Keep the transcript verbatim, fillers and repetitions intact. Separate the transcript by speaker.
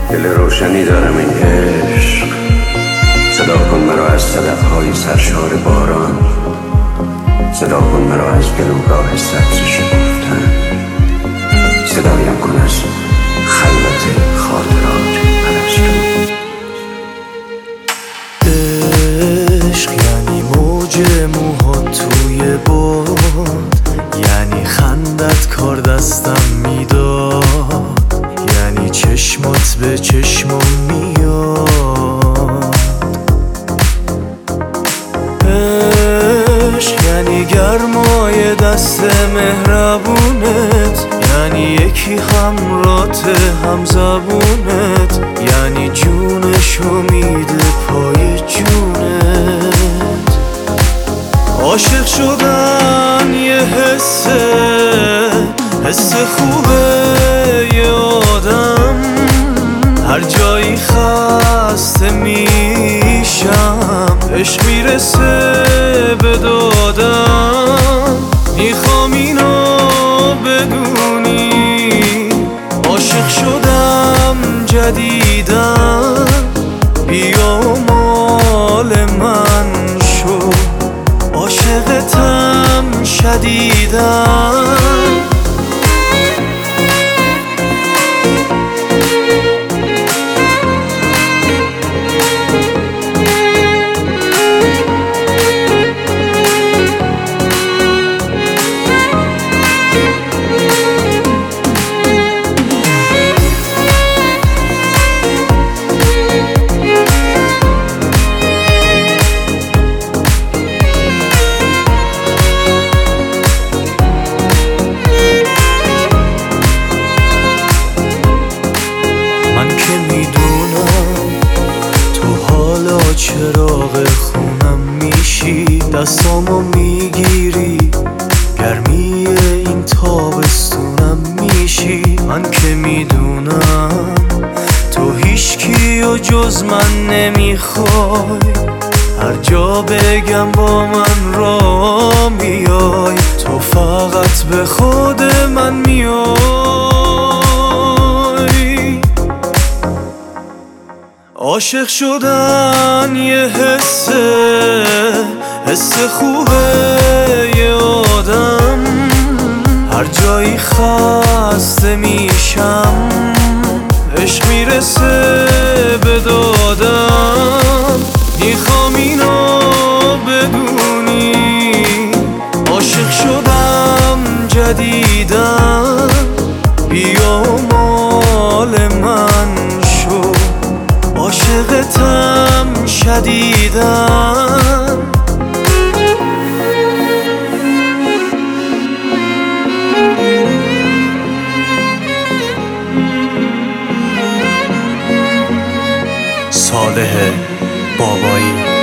Speaker 1: دل روشنی دارم این عشق، صدا کن مرا از صدفهای سرشار باران، صدا کن مرا از گلوگاه سبز شکفتن، صدایم کن از خلوت خاطرات پرستو.
Speaker 2: عشق یعنی موج موهات توی باد، یعنی خندت کار دستم میداد، یعنی چشمات به چشمم میاد. عشق یعنی گرمای دست مهربونت، یعنی یکی همرات همزبونت، یعنی جونشو میده پای جونت. عاشق شدن یه حسه، حس خوبه یه آدم، هر جایی خسته میشم عشق میرسه به دادم. میخوام اینو بدونی، عاشق شدم جدیدن، بیا مال من شو، عاشقتم شدیدن. چراغ خونم میشی، دستامو میگیری، گرمی این تابستونم میشی. من که میدونم تو هیچکی و جز من نمیخوای، هر جا بگم با من را میای، تو فقط به خود من میای. عاشق شدن یه حسه، حس خوبه یه آدم، هر جایی خسته میشم عشق میرسه به دادم. میخوام اینو بدونی، عاشق شدم جدیدن، بیا مال من شو، عاشقتم شدیدن. صالح بابایی.